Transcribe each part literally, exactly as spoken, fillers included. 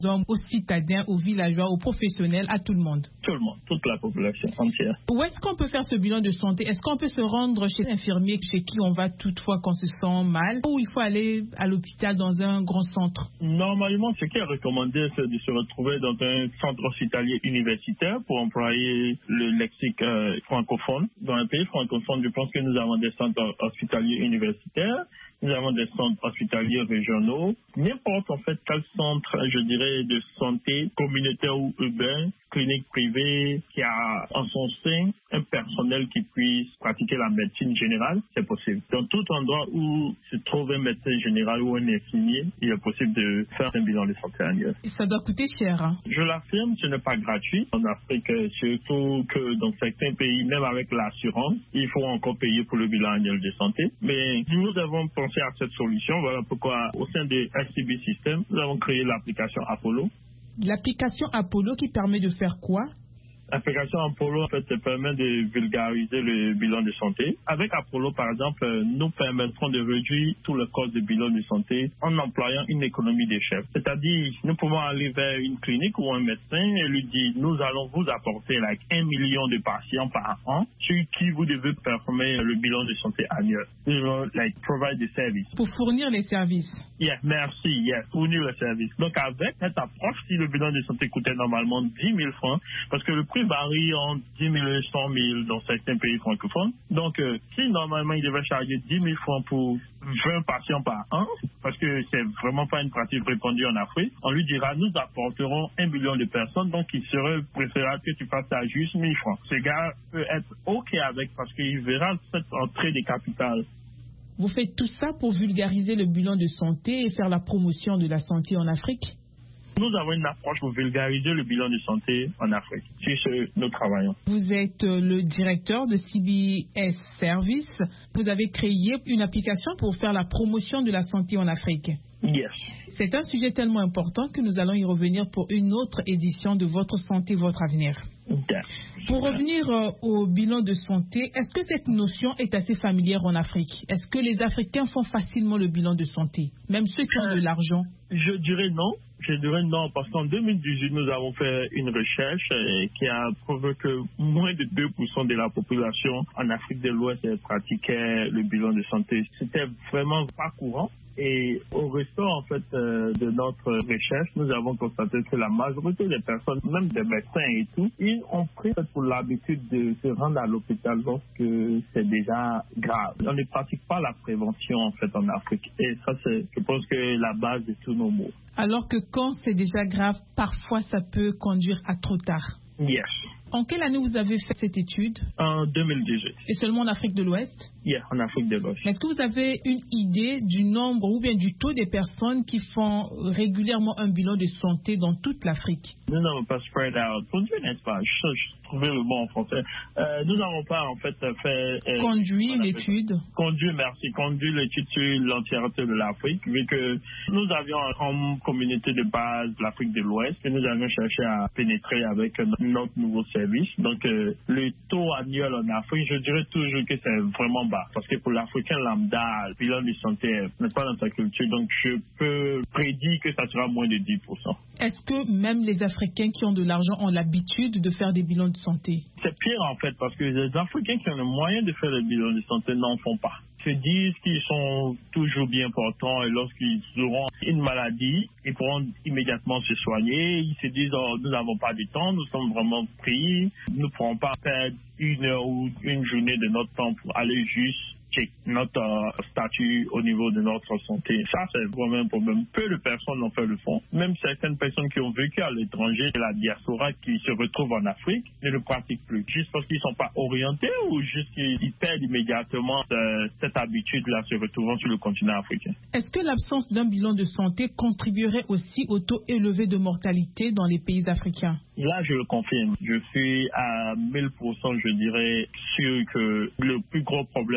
hommes, aux citadins, aux villageois, aux professionnels, à tout le monde? Tout le monde, toute la population entière. Où est-ce qu'on peut faire ce bilan de santé? Est-ce qu'on peut se rendre chez l'infirmier chez qui on va toutefois qu'on se sent mal, ou il faut aller à l'hôpital dans un grand centre? Normalement, ce qui est recommandé, c'est de se retrouver dans un centre hospitalier universitaire pour employer le lexique euh, francophone. Dans un pays francophone, je pense que nous avons des centres hospitaliers universitaires. Nous avons des centres hospitaliers régionaux. N'importe en fait quel centre, je dirais, de santé communautaire ou urbain, clinique privée, qui a en son sein un personnel qui puisse pratiquer la médecine générale, c'est possible. Dans tout endroit où se trouve un médecin général ou un infirmier, il est possible de faire un bilan de santé annuel. Et ça doit coûter cher, hein? Je l'affirme, ce n'est pas gratuit. En Afrique, surtout que dans certains pays, même avec l'assurance, il faut encore payer pour le bilan annuel de santé. Mais nous avons pensé à cette solution. Voilà pourquoi, au sein des S C B System, nous avons créé l'application Apollo. L'application Apollo qui permet de faire quoi? L'application Apollo en fait permet de vulgariser le bilan de santé. Avec Apollo, par exemple, nous permettrons de réduire tout le cost de bilan de santé en employant une économie d'échelle. C'est-à-dire, nous pouvons aller vers une clinique ou un médecin et lui dire, nous allons vous apporter like, un million de patients par an sur qui vous devez performer le bilan de santé annuel. You know, like provide the service. Pour fournir les services. Yeah, merci, yeah, fournir le service. Donc avec cette approche, si le bilan de santé coûtait normalement dix mille francs, parce que le prix varie entre dix mille, cent mille dans certains pays francophones. Donc, euh, si normalement il devait charger dix mille francs pour vingt patients par an, parce que c'est vraiment pas une pratique répandue en Afrique, on lui dira, nous apporterons un million de personnes, donc il serait préférable que tu fasses ça juste mille francs. Ce gars peut être OK avec parce qu'il verra cette entrée de capital. Vous faites tout ça pour vulgariser le bilan de santé et faire la promotion de la santé en Afrique? Nous avons une approche pour vulgariser le bilan de santé en Afrique. C'est ce que nous travaillons. Vous êtes le directeur de C B S Service. Vous avez créé une application pour faire la promotion de la santé en Afrique. Yes. C'est un sujet tellement important que nous allons y revenir pour une autre édition de Votre santé, votre avenir. Yeah. Pour revenir euh, au bilan de santé, est-ce que cette notion est assez familière en Afrique? Est-ce que les Africains font facilement le bilan de santé, même ceux qui ont de l'argent? Je dirais non. Je dirais non, parce qu'en deux mille dix-huit, nous avons fait une recherche euh, qui a prouvé que moins de deux pour cent de la population en Afrique de l'Ouest pratiquait le bilan de santé. C'était vraiment pas courant. Et au ressort, en fait, euh, de notre recherche, nous avons constaté que la majorité des personnes, même des médecins et tout, ils ont pris pour l'habitude de se rendre à l'hôpital lorsque c'est déjà grave. On ne pratique pas la prévention, en fait, en Afrique. Et ça, c'est, je pense que la base de tous nos maux. Alors que quand c'est déjà grave, parfois ça peut conduire à trop tard. Yes. En quelle année vous avez fait cette étude? En deux mille dix-huit. Et seulement en Afrique de l'Ouest? Yeah, en Afrique de l'Ouest. Est-ce que vous avez une idée du nombre ou bien du taux des personnes qui font régulièrement un bilan de santé dans toute l'Afrique? Nous n'avons pas spread out. Conduire, n'est-ce pas? Je, je trouvais le mot en français. Euh, nous n'avons pas, en fait, fait... Euh, conduit l'étude. Conduit, merci. Conduit l'étude sur l'entièreté de l'Afrique, vu que nous avions comme communauté de base l'Afrique de l'Ouest et nous avions cherché à pénétrer avec notre nouveau service. Donc, euh, le taux annuel en Afrique, je dirais toujours que c'est vraiment bas. Parce que pour l'Africain lambda, le bilan de santé n'est pas dans sa culture. Donc, je peux prédire que ça sera moins de dix pour cent. Est-ce que même les Africains qui ont de l'argent ont l'habitude de faire des bilans de santé? C'est pire, en fait, parce que les Africains qui ont le moyen de faire des bilans de santé n'en font pas. Se disent qu'ils sont toujours bien portants et lorsqu'ils auront une maladie, ils pourront immédiatement se soigner. Ils se disent, oh, nous n'avons pas de temps, nous sommes vraiment pris, nous ne pourrons pas perdre une heure ou une journée de notre temps pour aller juste check notre uh, statut au niveau de notre santé. Ça, c'est vraiment un problème. Peu de personnes en fait le font. Même certaines personnes qui ont vécu à l'étranger, la diaspora qui se retrouvent en Afrique, ne le pratiquent plus. Juste parce qu'ils ne sont pas orientés ou juste qu'ils perdent immédiatement euh, cette habitude-là se retrouvant sur le continent africain. Est-ce que l'absence d'un bilan de santé contribuerait aussi au taux élevé de mortalité dans les pays africains? Là, je le confirme. Je suis à mille pour cent, je dirais, sûr que le plus gros problème de l'Afrique,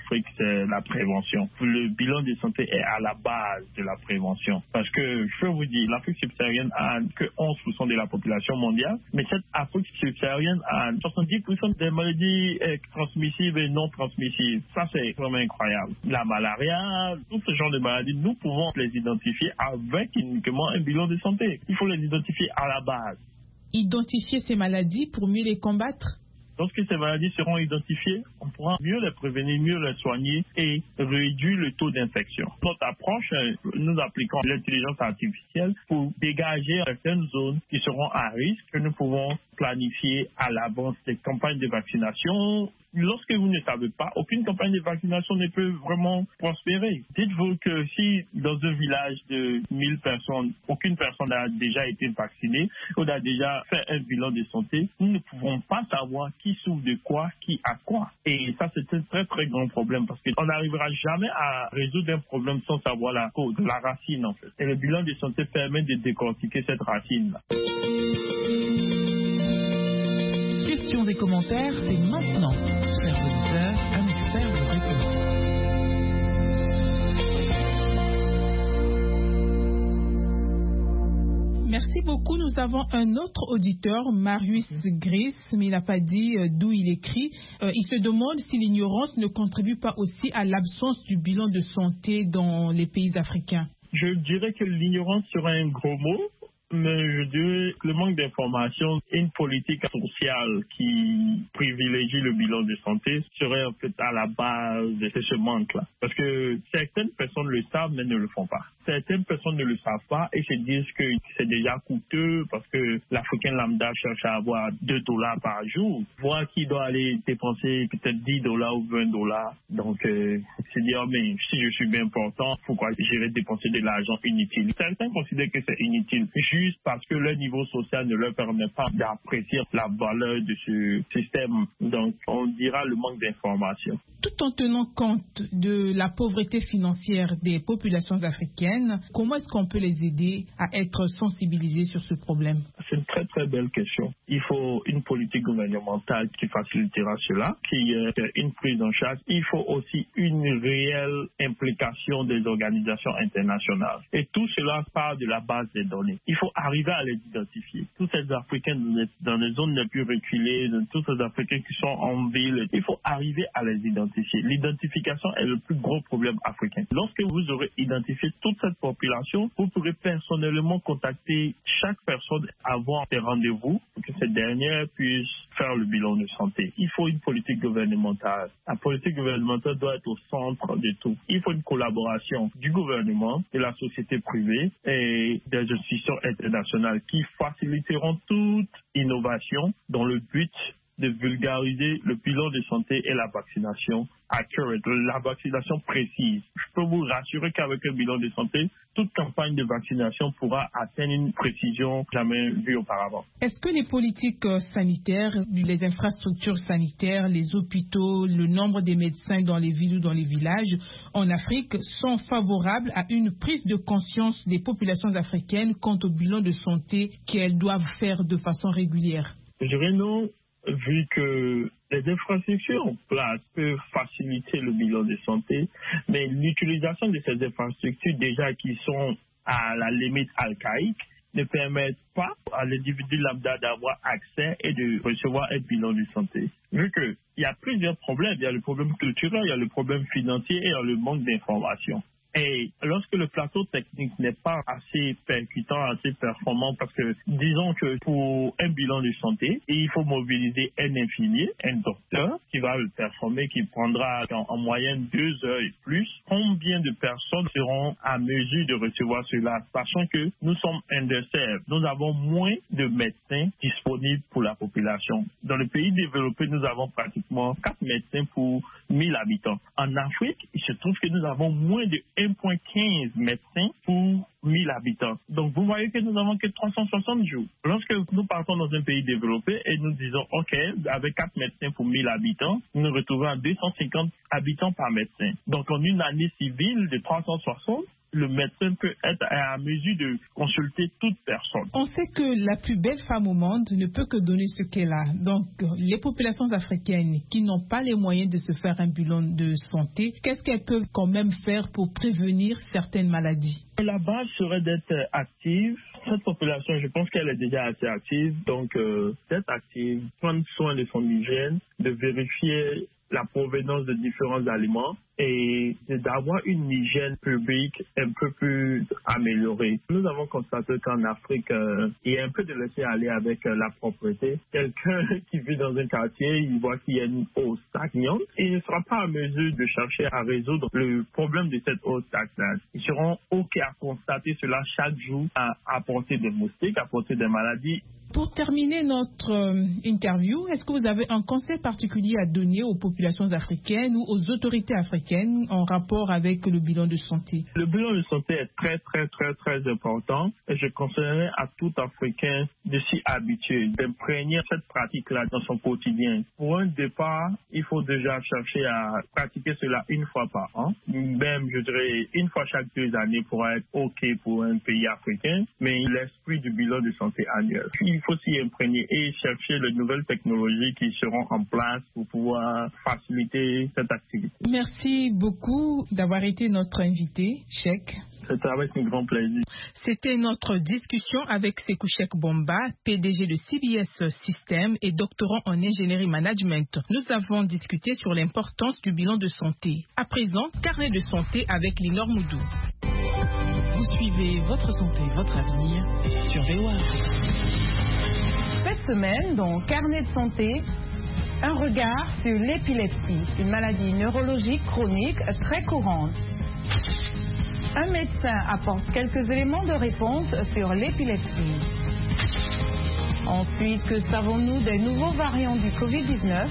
Afrique, c'est la prévention. Le bilan de santé est à la base de la prévention. Parce que, je peux vous dire, l'Afrique subsaharienne a que onze pour cent de la population mondiale, mais cette Afrique subsaharienne a soixante-dix pour cent des maladies transmissibles et non transmissibles. Ça, c'est vraiment incroyable. La malaria, tout ce genre de maladies, nous pouvons les identifier avec uniquement un bilan de santé. Il faut les identifier à la base. Identifier ces maladies pour mieux les combattre? Lorsque ces maladies seront identifiées, on pourra mieux les prévenir, mieux les soigner et réduire le taux d'infection. Notre approche, nous appliquons l'intelligence artificielle pour dégager certaines zones qui seront à risque que nous pouvons planifier à l'avance des campagnes de vaccination. Lorsque vous ne savez pas, aucune campagne de vaccination ne peut vraiment prospérer. Dites-vous que si dans un village de mille personnes, aucune personne n'a déjà été vaccinée, on a déjà fait un bilan de santé, nous ne pouvons pas savoir qui souffre de quoi, qui a quoi. Et ça, c'est un très très grand problème parce qu'on n'arrivera jamais à résoudre un problème sans savoir la cause, la racine en fait. Et le bilan de santé permet de décortiquer cette racine-là. Questions et commentaires, c'est maintenant. Chers auditeurs, un expert vous répond. Merci beaucoup. Nous avons un autre auditeur, Marius Gris, mais il n'a pas dit euh, d'où il écrit. Euh, il se demande si l'ignorance ne contribue pas aussi à l'absence du bilan de santé dans les pays africains. Je dirais que l'ignorance serait un gros mot. Mais je dirais que le manque d'information et une politique sociale qui privilégie le bilan de santé serait en fait à la base de ce manque-là. Parce que certaines personnes le savent mais ne le font pas. Certaines personnes ne le savent pas et se disent que c'est déjà coûteux parce que l'Africain lambda cherche à avoir deux dollars par jour, voire qu'il doit aller dépenser peut-être dix dollars ou vingt dollars. Donc, euh, se dire, mais si je suis bien portant, pourquoi j'irais dépenser de l'argent inutile? Certains considèrent que c'est inutile, juste parce que leur niveau social ne leur permet pas d'apprécier la valeur de ce système. Donc, on dira le manque d'information. Tout en tenant compte de la pauvreté financière des populations africaines, comment est-ce qu'on peut les aider à être sensibilisés sur ce problème? C'est une très très belle question. Il faut une politique gouvernementale qui facilitera cela, qui est une prise en charge. Il faut aussi une réelle implication des organisations internationales. Et tout cela part de la base des données. Il faut arriver à les identifier. Tous ces Africains dans les zones les plus reculées, tous ces Africains qui sont en ville, il faut arriver à les identifier. L'identification est le plus gros problème africain. Lorsque vous aurez identifié toute cette population, vous pourrez personnellement contacter chaque personne avant des rendez-vous pour que cette dernière puisse faire le bilan de santé. Il faut une politique gouvernementale. La politique gouvernementale doit être au centre de tout. Il faut une collaboration du gouvernement, de la société privée et des institutions internationales qui faciliteront toute innovation dans le but de vulgariser le bilan de santé et la vaccination accurate, la vaccination précise. Je peux vous rassurer qu'avec un bilan de santé, toute campagne de vaccination pourra atteindre une précision jamais vue auparavant. Est-ce que les politiques sanitaires, les infrastructures sanitaires, les hôpitaux, le nombre des médecins dans les villes ou dans les villages en Afrique sont favorables à une prise de conscience des populations africaines quant au bilan de santé qu'elles doivent faire de façon régulière? Je dirais non. Vu que les infrastructures en place peuvent faciliter le bilan de santé, mais l'utilisation de ces infrastructures déjà qui sont à la limite archaïque ne permettent pas à l'individu lambda d'avoir accès et de recevoir un bilan de santé. Vu qu'il y a plusieurs problèmes, il y a le problème culturel, il y a le problème financier et il y a le manque d'information. Et lorsque le plateau technique n'est pas assez percutant, assez performant, parce que disons que pour un bilan de santé, il faut mobiliser un infirmier, un docteur qui va le performer, qui prendra en, en moyenne deux heures et plus. Combien de personnes seront à mesure de recevoir cela, sachant que nous sommes underserved. Nous avons moins de médecins disponibles pour la population. Dans les pays développés, nous avons pratiquement quatre médecins pour mille habitants. En Afrique, il se trouve que nous avons moins de un virgule quinze médecins pour mille habitants. Donc, vous voyez que nous n'avons que trois cent soixante jours. Lorsque nous partons dans un pays développé et nous disons, OK, avec quatre médecins pour mille habitants, nous nous retrouvons à deux cent cinquante habitants par médecin. Donc, en une année civile de trois cent soixante, le médecin peut être à mesure de consulter toute personne. On sait que la plus belle femme au monde ne peut que donner ce qu'elle a. Donc, les populations africaines qui n'ont pas les moyens de se faire un bilan de santé, qu'est-ce qu'elles peuvent quand même faire pour prévenir certaines maladies? La base serait d'être active. Cette population, je pense qu'elle est déjà assez active. Donc, euh, d'être active, prendre soin de son hygiène, de vérifier la provenance de différents aliments et d'avoir une hygiène publique un peu plus améliorée. Nous avons constaté qu'en Afrique, euh, il y a un peu de laisser aller avec euh, la propreté. Quelqu'un qui vit dans un quartier, il voit qu'il y a une eau stagnante et il ne sera pas en mesure de chercher à résoudre le problème de cette eau stagnante. Ils seront OK à constater cela chaque jour, à apporter des moustiques, à apporter des maladies. Pour terminer notre euh, interview, est-ce que vous avez un conseil particulier à donner aux populations africaines ou aux autorités africaines en rapport avec le bilan de santé? Le bilan de santé est très, très, très, très important et je conseillerais à tout Africain de s'y habituer, d'imprégner cette pratique-là dans son quotidien. Pour un départ, il faut déjà chercher à pratiquer cela une fois par an, même, je dirais, une fois chaque deux années pour être OK pour un pays africain, mais l'esprit du bilan de santé annuel. Il faut s'y imprégner et chercher les nouvelles technologies qui seront en place pour pouvoir faciliter cette activité. Merci beaucoup d'avoir été notre invité, Cheikh. C'était avec un grand plaisir. C'était notre discussion avec Sékou Cheikh Bomba, P D G de C B S System et doctorant en ingénierie management. Nous avons discuté sur l'importance du bilan de santé. À présent, carnet de santé avec Linor Moudou. Vous suivez Votre santé, votre avenir sur V O A. Cette semaine, dans Carnet de santé, un regard sur l'épilepsie, une maladie neurologique chronique très courante. Un médecin apporte quelques éléments de réponse sur l'épilepsie. Ensuite, que savons-nous des nouveaux variants du covid dix-neuf?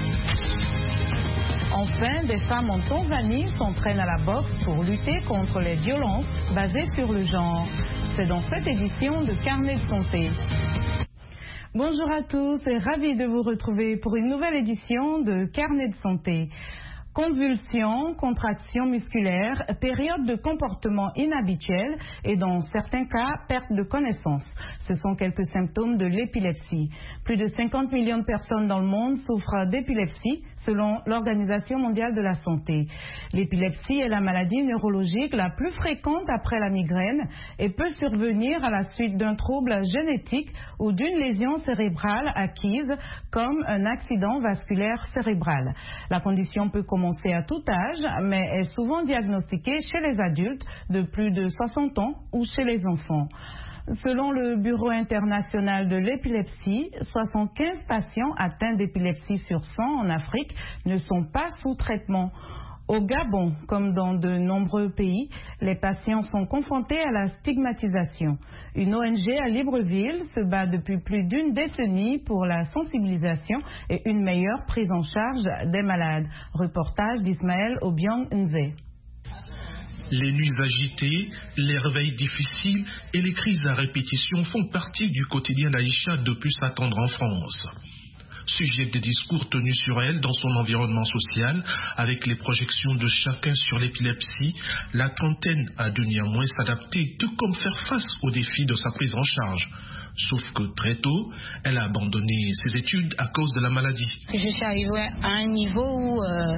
Enfin, des femmes en Tanzanie s'entraînent à la boxe pour lutter contre les violences basées sur le genre. C'est dans cette édition de Carnet de santé. Bonjour à tous et ravi de vous retrouver pour une nouvelle édition de Carnet de santé. Convulsions, contractions musculaires, période de comportement inhabituel et dans certains cas, perte de connaissance. Ce sont quelques symptômes de l'épilepsie. Plus de cinquante millions de personnes dans le monde souffrent d'épilepsie selon l'Organisation mondiale de la santé. L'épilepsie est la maladie neurologique la plus fréquente après la migraine et peut survenir à la suite d'un trouble génétique ou d'une lésion cérébrale acquise comme un accident vasculaire cérébral. La condition peut commencer à tout âge, mais est souvent diagnostiquée chez les adultes de plus de soixante ans ou chez les enfants. Selon le Bureau international de l'épilepsie, soixante-quinze patients atteints d'épilepsie sur cent en Afrique ne sont pas sous traitement. Au Gabon, comme dans de nombreux pays, les patients sont confrontés à la stigmatisation. Une O N G à Libreville se bat depuis plus d'une décennie pour la sensibilisation et une meilleure prise en charge des malades. Reportage d'Ismaël Obiang Nze. Les nuits agitées, les réveils difficiles et les crises à répétition font partie du quotidien d'Aïcha depuis sa tendre enfance. Sujet des discours tenus sur elle dans son environnement social, avec les projections de chacun sur l'épilepsie, la trentaine a dû néanmoins s'adapter, tout comme faire face aux défis de sa prise en charge. Sauf que très tôt, elle a abandonné ses études à cause de la maladie. Je suis arrivée à un niveau où euh,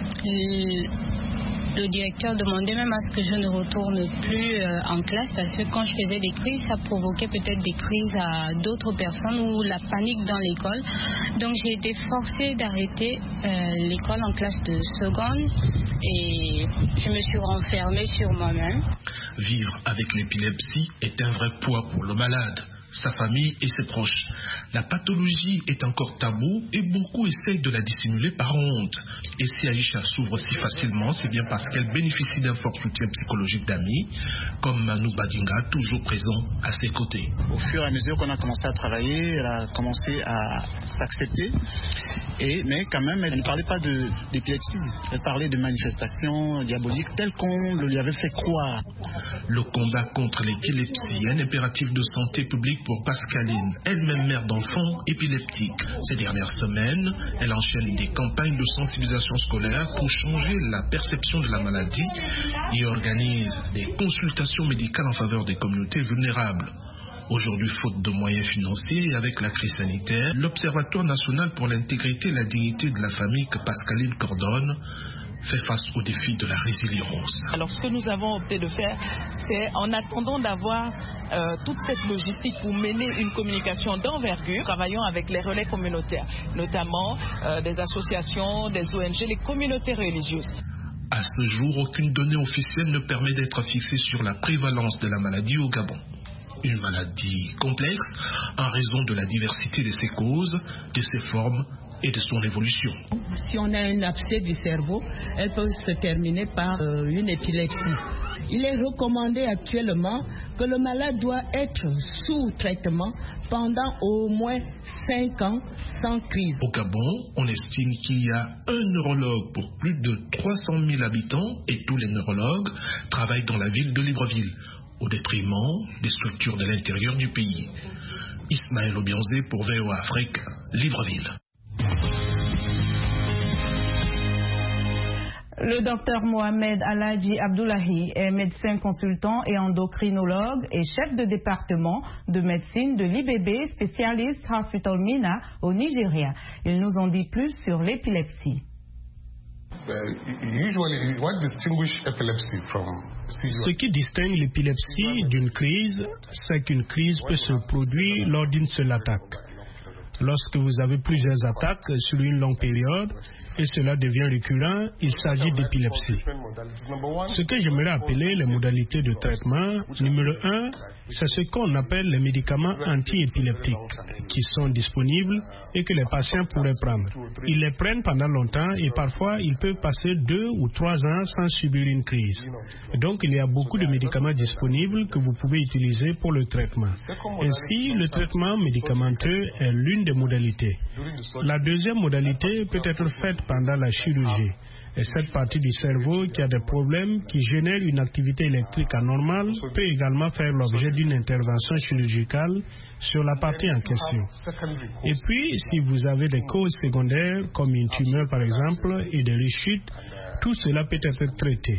le, le directeur demandait même à ce que je ne retourne plus euh, en classe parce que quand je faisais des crises, ça provoquait peut-être des crises à d'autres personnes ou la panique dans l'école. Donc j'ai été forcée d'arrêter euh, l'école en classe de seconde et je me suis renfermée sur moi-même. Vivre avec l'épilepsie est un vrai poids pour le malade, sa famille et ses proches. La pathologie est encore tabou et beaucoup essayent de la dissimuler par honte. Et si Aïcha s'ouvre si facilement, c'est bien parce qu'elle bénéficie d'un fort soutien psychologique d'amis, comme Manu Badinga, toujours présent à ses côtés. Au fur et à mesure qu'on a commencé à travailler, elle a commencé à s'accepter Et, mais quand même, elle ne parlait pas de, d'épilepsie. Elle parlait de manifestations diaboliques telles qu'on le lui avait fait croire. Le combat contre l'épilepsie, un impératif de santé publique pour Pascaline, elle-même mère d'enfants épileptiques. Ces dernières semaines, elle enchaîne des campagnes de sensibilisation scolaire pour changer la perception de la maladie et organise des consultations médicales en faveur des communautés vulnérables. Aujourd'hui, faute de moyens financiers et avec la crise sanitaire, l'Observatoire national pour l'intégrité et la dignité de la famille que Pascaline coordonne fait face au défi de la résilience. Alors ce que nous avons opté de faire, c'est en attendant d'avoir euh, toute cette logistique pour mener une communication d'envergure, travaillons avec les relais communautaires, notamment euh, des associations, des O N G, les communautés religieuses. À ce jour, aucune donnée officielle ne permet d'être fixée sur la prévalence de la maladie au Gabon. Une maladie complexe en raison de la diversité de ses causes, de ses formes et de son évolution. Si on a un abcès du cerveau, elle peut se terminer par euh, une épilepsie. Il est recommandé actuellement que le malade doit être sous traitement pendant au moins cinq ans sans crise. Au Gabon, on estime qu'il y a un neurologue pour plus de trois cent mille habitants et tous les neurologues travaillent dans la ville de Libreville, au détriment des structures de l'intérieur du pays. Ismaël Obianzé pour V O A Afrique, Libreville. Le docteur Mohamed Aladji Abdoulahi est médecin consultant et endocrinologue et chef de département de médecine de l'I B B Specialist Hospital Mina au Nigeria. Il nous en dit plus sur l'épilepsie. Ce qui distingue l'épilepsie d'une crise, c'est qu'une crise peut se produire lors d'une seule attaque. Lorsque vous avez plusieurs attaques sur une longue période et cela devient récurrent, il s'agit d'épilepsie. Ce que j'aimerais appeler les modalités de traitement, numéro un, c'est ce qu'on appelle les médicaments anti-épileptiques qui sont disponibles et que les patients pourraient prendre. Ils les prennent pendant longtemps et parfois ils peuvent passer deux ou trois ans sans subir une crise. Donc il y a beaucoup de médicaments disponibles que vous pouvez utiliser pour le traitement. Ainsi, le traitement médicamenteux est l'une des modalités. La deuxième modalité peut être faite pendant la chirurgie. Et cette partie du cerveau qui a des problèmes, qui génère une activité électrique anormale, peut également faire l'objet d'une intervention chirurgicale sur la partie en question. Et puis, si vous avez des causes secondaires, comme une tumeur par exemple, et des rechutes, tout cela peut être traité.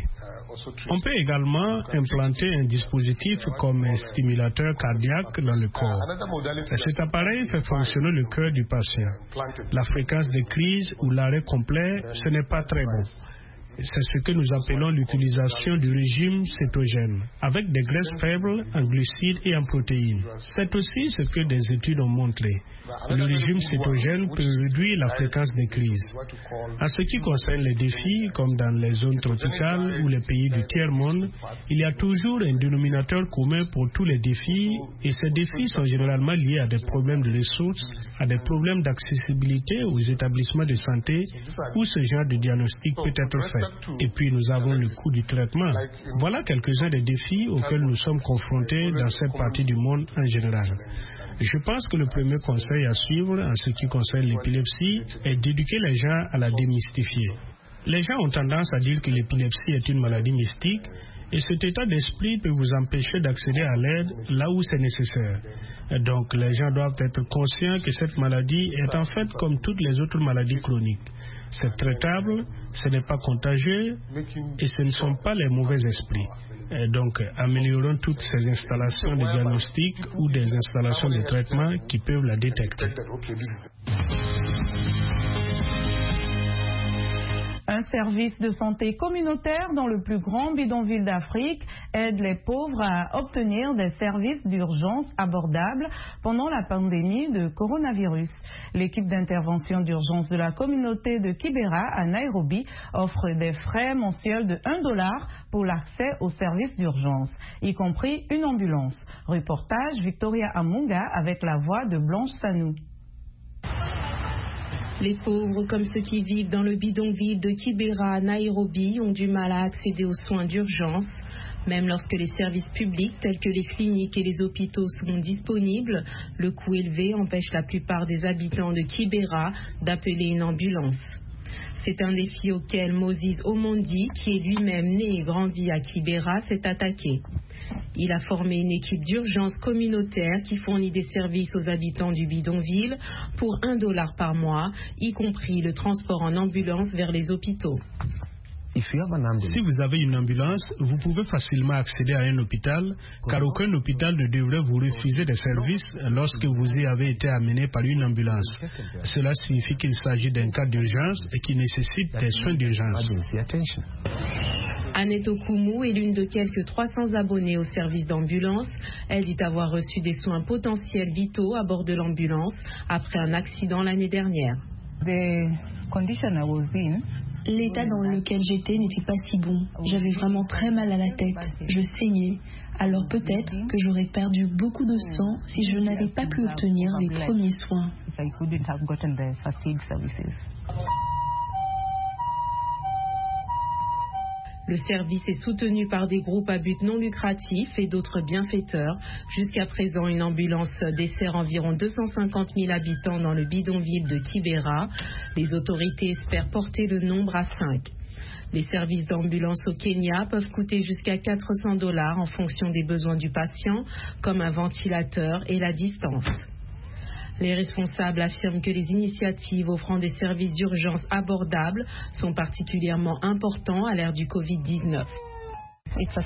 On peut également implanter un dispositif comme un stimulateur cardiaque dans le corps. Cet appareil fait fonctionner le cœur du patient. La fréquence des crises ou l'arrêt complet, ce n'est pas très bon. C'est ce que nous appelons l'utilisation du régime cétogène, avec des graisses faibles en glucides et en protéines. C'est aussi ce que des études ont montré. Le régime cétogène peut réduire la fréquence des crises. En ce qui concerne les défis, comme dans les zones tropicales ou les pays du tiers-monde, il y a toujours un dénominateur commun pour tous les défis, et ces défis sont généralement liés à des problèmes de ressources, à des problèmes d'accessibilité aux établissements de santé où ce genre de diagnostic peut être fait. Et puis nous avons le coût du traitement. Voilà quelques-uns des défis auxquels nous sommes confrontés dans cette partie du monde en général. Je pense que le premier conseil à suivre en ce qui concerne l'épilepsie est d'éduquer les gens à la démystifier. Les gens ont tendance à dire que l'épilepsie est une maladie mystique et cet état d'esprit peut vous empêcher d'accéder à l'aide là où c'est nécessaire. Et donc les gens doivent être conscients que cette maladie est en fait comme toutes les autres maladies chroniques. C'est traitable, ce n'est pas contagieux et ce ne sont pas les mauvais esprits. Et donc, améliorons toutes ces installations de diagnostic ou des installations de traitement qui peuvent la détecter. Un service de santé communautaire dans le plus grand bidonville d'Afrique aide les pauvres à obtenir des services d'urgence abordables pendant la pandémie de coronavirus. L'équipe d'intervention d'urgence de la communauté de Kibera à Nairobi offre des frais mensuels de un dollar pour l'accès aux services d'urgence, y compris une ambulance. Reportage Victoria Amunga avec la voix de Blanche Sanou. Les pauvres, comme ceux qui vivent dans le bidonville de Kibera à Nairobi, ont du mal à accéder aux soins d'urgence. Même lorsque les services publics tels que les cliniques et les hôpitaux sont disponibles, le coût élevé empêche la plupart des habitants de Kibera d'appeler une ambulance. C'est un défi auquel Moses Omondi, qui est lui-même né et grandi à Kibera, s'est attaqué. Il a formé une équipe d'urgence communautaire qui fournit des services aux habitants du bidonville pour un dollar par mois, y compris le transport en ambulance vers les hôpitaux. Si vous avez une ambulance, vous pouvez facilement accéder à un hôpital, car aucun hôpital ne devrait vous refuser des services lorsque vous y avez été amené par une ambulance. Cela signifie qu'il s'agit d'un cas d'urgence et qui nécessite des soins d'urgence. Annette Okumu est l'une de quelques trois cents abonnés au service d'ambulance. Elle dit avoir reçu des soins potentiels vitaux à bord de l'ambulance après un accident l'année dernière. L'état dans lequel j'étais n'était pas si bon. J'avais vraiment très mal à la tête. Je saignais. Alors peut-être que j'aurais perdu beaucoup de sang si je n'avais pas pu obtenir les premiers soins. Le service est soutenu par des groupes à but non lucratif et d'autres bienfaiteurs. Jusqu'à présent, une ambulance dessert environ deux cent cinquante mille habitants dans le bidonville de Kibera. Les autorités espèrent porter le nombre à cinq. Les services d'ambulance au Kenya peuvent coûter jusqu'à quatre cents dollars en fonction des besoins du patient, comme un ventilateur et la distance. Les responsables affirment que les initiatives offrant des services d'urgence abordables sont particulièrement importants à l'ère du covid dix-neuf. C'est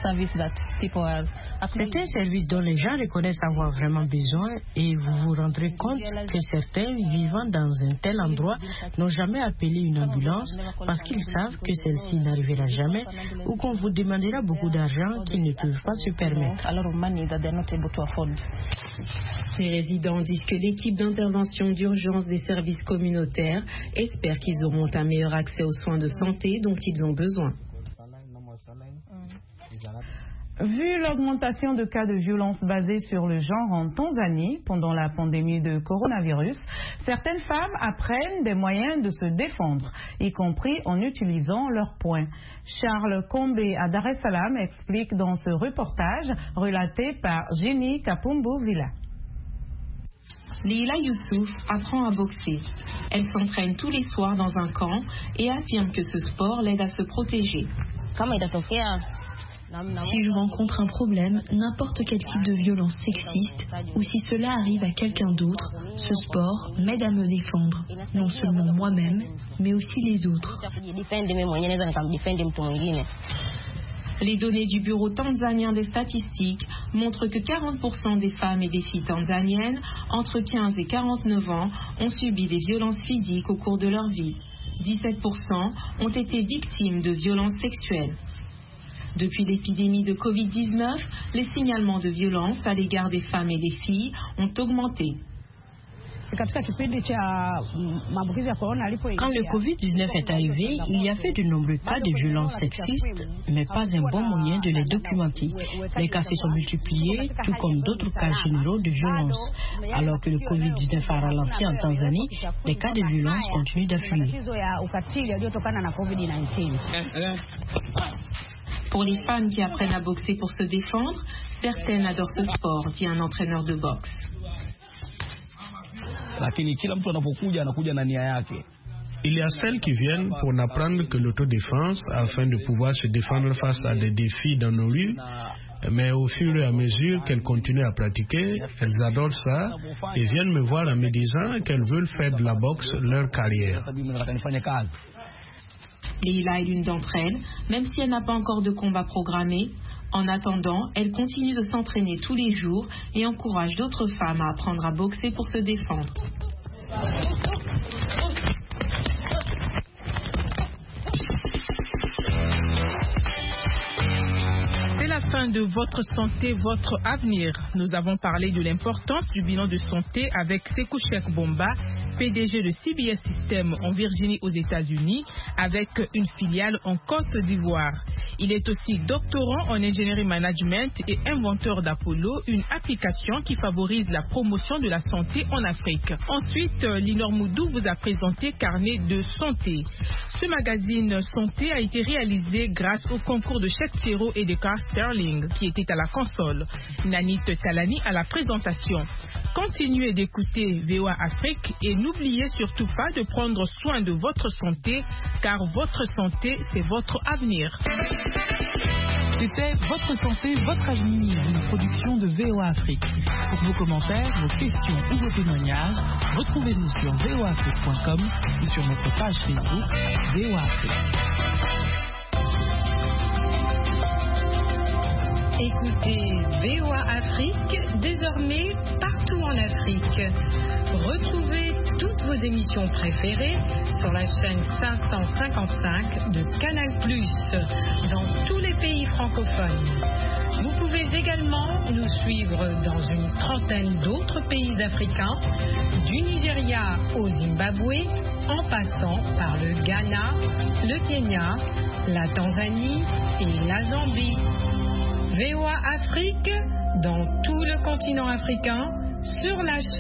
un service dont les gens reconnaissent avoir vraiment besoin et vous vous rendrez compte que certains vivant dans un tel endroit n'ont jamais appelé une ambulance parce qu'ils savent que celle-ci n'arrivera jamais ou qu'on vous demandera beaucoup d'argent qu'ils ne peuvent pas se permettre. Les résidents disent que l'équipe d'intervention d'urgence des services communautaires espère qu'ils auront un meilleur accès aux soins de santé dont ils ont besoin. Vu l'augmentation de cas de violence basée sur le genre en Tanzanie pendant la pandémie de coronavirus, certaines femmes apprennent des moyens de se défendre, y compris en utilisant leurs poings. Charles Combé à Dar es Salaam explique dans ce reportage relaté par Jenny Kapumbu Villa. Leila Youssouf apprend à boxer. Elle s'entraîne tous les soirs dans un camp et affirme que ce sport l'aide à se protéger. Si je rencontre un problème, n'importe quel type de violence sexiste, ou si cela arrive à quelqu'un d'autre, ce sport m'aide à me défendre, non seulement moi-même, mais aussi les autres. Les données du Bureau tanzanien des statistiques montrent que quarante pour cent des femmes et des filles tanzaniennes entre quinze et quarante-neuf ans ont subi des violences physiques au cours de leur vie. dix-sept pour cent ont été victimes de violences sexuelles. Depuis l'épidémie de covid dix-neuf, les signalements de violence à l'égard des femmes et des filles ont augmenté. Quand le covid dix-neuf est arrivé, il y avait de nombreux cas de violences sexistes, mais pas un bon moyen de les documenter. Les cas se sont multipliés, tout comme d'autres cas généraux de violence. Alors que le covid dix-neuf a ralenti en Tanzanie, les cas de violence continuent d'affluer. Pour les femmes qui apprennent à boxer pour se défendre, certaines adorent ce sport, dit un entraîneur de boxe. Il y a celles qui viennent pour n'apprendre que l'autodéfense afin de pouvoir se défendre face à des défis dans nos rues. Mais au fur et à mesure qu'elles continuent à pratiquer, elles adorent ça et viennent me voir en me disant qu'elles veulent faire de la boxe leur carrière. Leila est l'une d'entre elles, même si elle n'a pas encore de combat programmé. En attendant, elle continue de s'entraîner tous les jours et encourage d'autres femmes à apprendre à boxer pour se défendre. C'est la fin de Votre santé, votre avenir. Nous avons parlé de l'importance du bilan de santé avec Sekou Cheikh Bomba, P D G de C B S Systems en Virginie aux États-Unis, avec une filiale en Côte d'Ivoire. Il est aussi doctorant en ingénierie management et inventeur d'Apollo, une application qui favorise la promotion de la santé en Afrique. Ensuite, Linor Moudou vous a présenté Carnet de santé. Ce magazine santé a été réalisé grâce au concours de Cheikh Thierro et de Carl Sterling, qui était à la console. Nanit Talani à la présentation. Continuez d'écouter V O A Afrique et n'oubliez surtout pas de prendre soin de votre santé, car votre santé, c'est votre avenir. C'était Votre santé, votre avenir, une production de V O A Afrique. Pour vos commentaires, vos questions ou vos témoignages, retrouvez-nous sur v o a afrique point com ou sur notre page Facebook V O A Afrique. Écoutez V O A Afrique désormais partout en Afrique. Retrouvez toutes vos émissions préférées sur la chaîne cinq cent cinquante-cinq de Canal plus, dans tous les pays francophones. Vous pouvez également nous suivre dans une trentaine d'autres pays africains, du Nigeria au Zimbabwe, en passant par le Ghana, le Kenya, la Tanzanie et la Zambie. V O A Afrique, dans tout le continent africain, sur la chaîne.